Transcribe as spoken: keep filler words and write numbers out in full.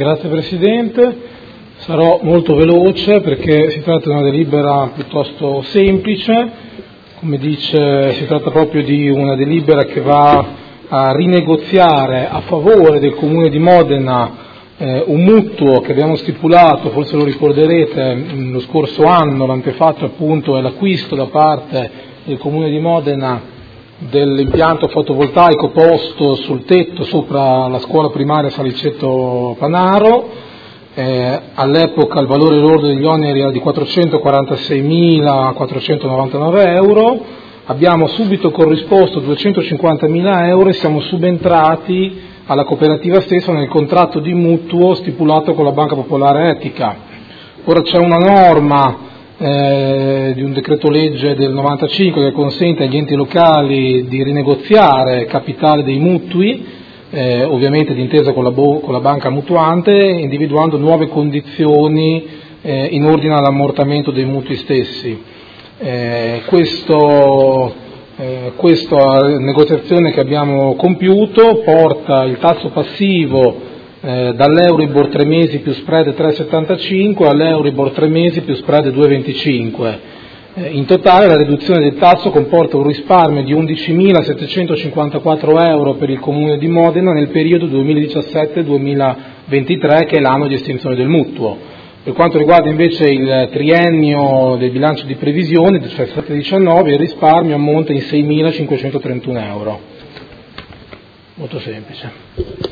Grazie Presidente, sarò molto veloce perché si tratta di una delibera piuttosto semplice, come dice si tratta proprio di una delibera che va a rinegoziare a favore del Comune di Modena eh, un mutuo che abbiamo stipulato, forse lo ricorderete, lo scorso anno. L'antefatto appunto è l'acquisto da parte del Comune di Modena dell'impianto fotovoltaico posto sul tetto sopra la scuola primaria Salicetto Panaro. Eh, all'epoca il valore lordo degli oneri era di quattrocentoquarantaseimilaquattrocentonovantanove euro, abbiamo subito corrisposto duecentocinquantamila euro e siamo subentrati alla cooperativa stessa nel contratto di mutuo stipulato con la Banca Popolare Etica. Ora c'è una norma Eh, di un decreto legge del novantacinque che consente agli enti locali di rinegoziare capitale dei mutui, eh, ovviamente d'intesa con la, bo- con la banca mutuante, individuando nuove condizioni eh, in ordine all'ammortamento dei mutui stessi. Eh, questo, eh, questa negoziazione che abbiamo compiuto porta il tasso passivo Eh, dall'Euribor tre mesi più spread tre virgola settantacinque all'Euribor tre mesi più spread due virgola venticinque. Eh, in totale la riduzione del tasso comporta un risparmio di undicimilasettecentocinquantaquattro euro per il Comune di Modena nel periodo duemiladiciassette duemilaventitré, che è l'anno di estinzione del mutuo. Per quanto riguarda invece il triennio del bilancio di previsione, diciassette diciannove, il risparmio ammonta in seimilacinquecentotrentuno euro. Molto semplice.